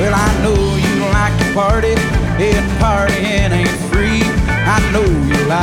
Well, I know you like to party, and partying ain't free. I know you like